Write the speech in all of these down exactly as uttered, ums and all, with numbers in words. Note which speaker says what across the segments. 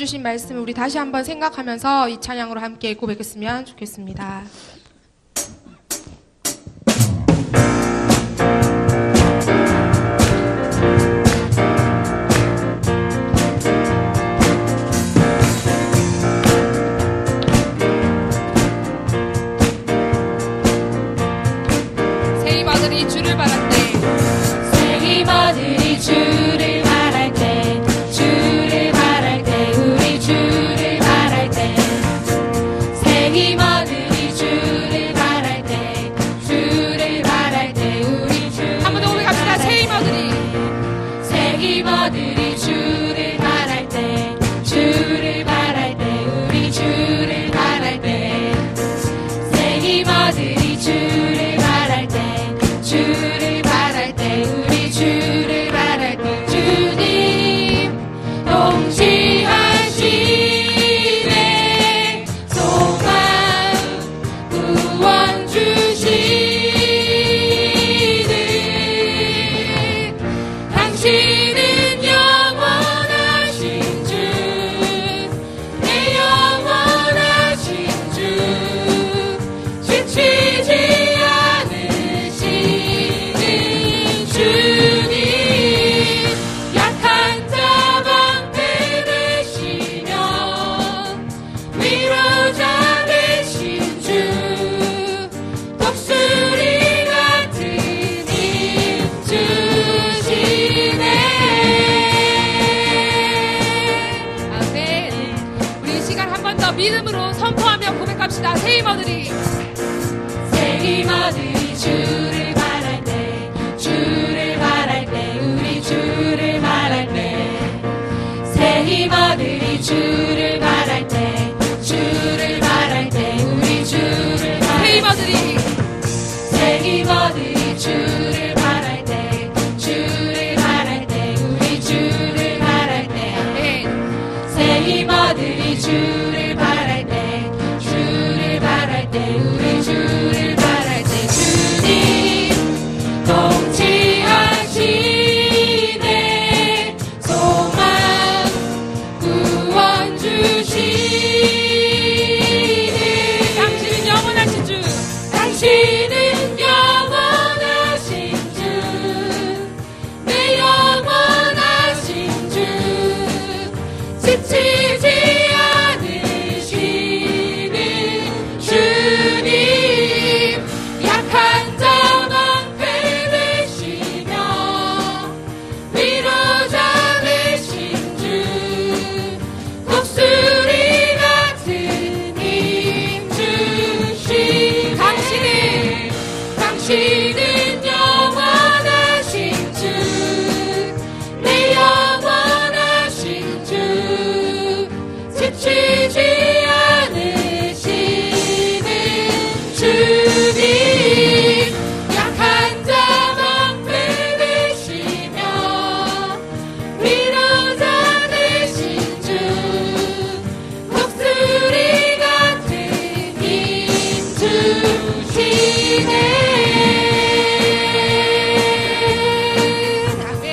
Speaker 1: 주신 말씀을 우리 다시 한번 생각하면서 이 찬양으로 함께 고백했으면 좋겠습니다.
Speaker 2: 새 힘아들이 주를 바랄 때
Speaker 3: 새 힘아들이 주를 바랄 때 주를 바랄 때 우리 주를 바랄 때 새 힘아들이 주를 바랄 때 주를 바랄 때 우리 주를
Speaker 2: 한 번 더 고백합시다. 새 힘아들이
Speaker 3: 새 힘아들이 주를 바랄 때 주를 바랄 때 우리 주를 바랄 때 새 힘아들이 주를 바랄 때 주를 바랄 때 우리 주를 바랄 때 주님 동시하시네 소망 구원 주시는 당신은 영원하신 주 내 영원하신 주 지치지 않으시는 주님 약한 자 방패 되시며 위로자 되신 주 독수리 같은 힘 주시네.
Speaker 2: 아멘. 우리 이 시간 한 번 더 믿음으로 선포하며 고백합시다. 새 힘아들이
Speaker 3: 새 힘아들이 주를 바랄 때 주를 바랄 때 우리 주를 바랄 때 새 힘아들이 주를 바랄 때 주를 바랄 때 우리 주를 바랄
Speaker 2: 새 힘아들이
Speaker 3: 새 힘아들이 주를 바랄 때 주를 바랄 때 우리 주를 바랄 때
Speaker 2: 아멘.
Speaker 3: 새 힘아들이 주를 바랄 때 주를 바랄 때 우리 주를 바랄 때 주님 통치하시네 소망 구원 주시는
Speaker 2: 당신은 영원하신 주
Speaker 3: 당신은 영원하신 주 내 영원하신 주 지치지 않으시는 주님 약한 자 방패 되시며 위로자 되신 주 독수리 같은 힘 주신 당신은 당신은 영원하신 주 내 영원하신 주 지치지 않으시는 주님 약한 자 방패 되시며 위로자 되신 주 독수리 같은 힘 주시네.
Speaker 2: 아멘.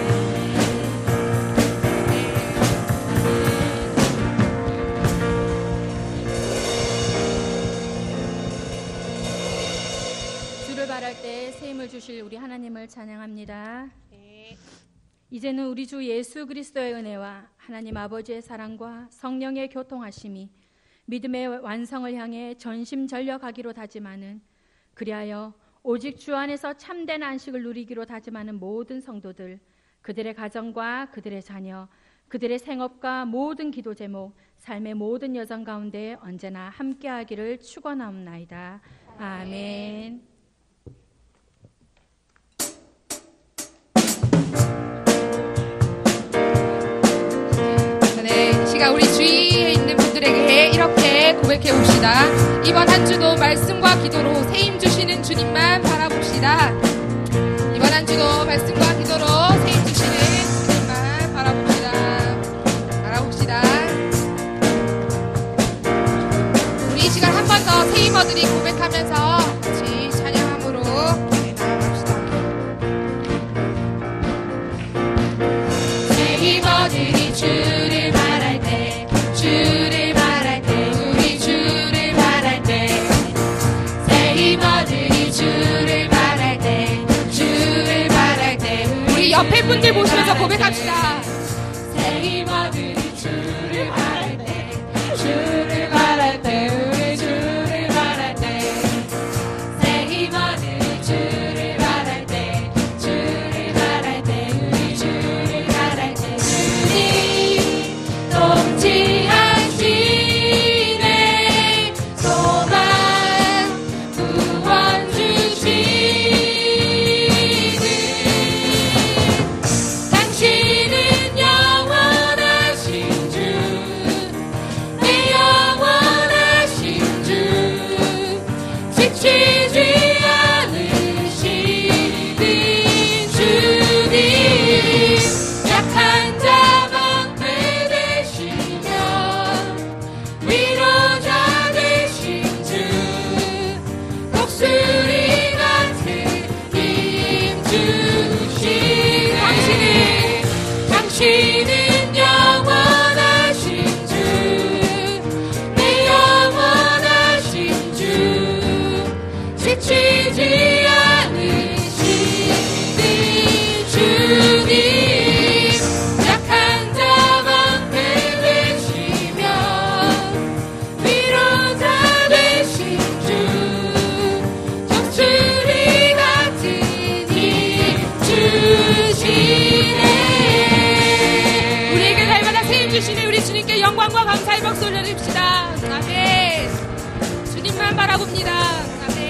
Speaker 4: 주를 바랄 때 새 힘을 주실 우리 하나님을 찬양합니다. 이제는 우리 주 예수 그리스도의 은혜와 하나님 아버지의 사랑과 성령의 교통하심이 믿음의 완성을 향해 전심전력하기로 다짐하는 그리하여 오직 주 안에서 참된 안식을 누리기로 다짐하는 모든 성도들 그들의 가정과 그들의 자녀 그들의 생업과 모든 기도 제목 삶의 모든 여정 가운데 언제나 함께하기를 축원하옵나이다. 아멘.
Speaker 2: 네, 이 시간 우리 주위에 있는 분들에게 이렇게 고백해 봅시다. 이번 한 주도 말씀과 기도로 새 힘 주시는 주님만 바라봅시다. 이번 한 주도 말씀과 기도로 새 힘 주시는 주님만 바라봅시다. 바라봅시다. 우리 이 시간 한 번 더 새 힘어들이 고백하면서 같이 찬양함으로 나아갑시다.
Speaker 3: 새 힘어들이 주를 바랄 때
Speaker 2: 옆에 분들 보시면서 고백합시다.
Speaker 3: 새 힘없는 주를 바랄 때 주를 바랄 때 우리 주를 바랄 때 새 힘없는 주를 바랄 때 주를 바랄 때 우리 주를 바랄 때 주님 통치하시네 소망 구원 주시는 당신은 영원하신 주 내 영원하신 주 지치지 않으시는 주님 약한 자 방패 되시며 위로자 되신 주 독수리 같은 힘 주신 당신은 당신은 영원하신 주 내 영원하신 주 지치지 않으시는 주님 약한 자 방패 되시며 위로자 되신 주 독수리 같은 힘 주시네
Speaker 2: 우리에게 날마다 세임 주시는 우리 주님께 영광과 감사의 박수 올려드립시다. 아멘. 주님만 바라봅니다. 아멘.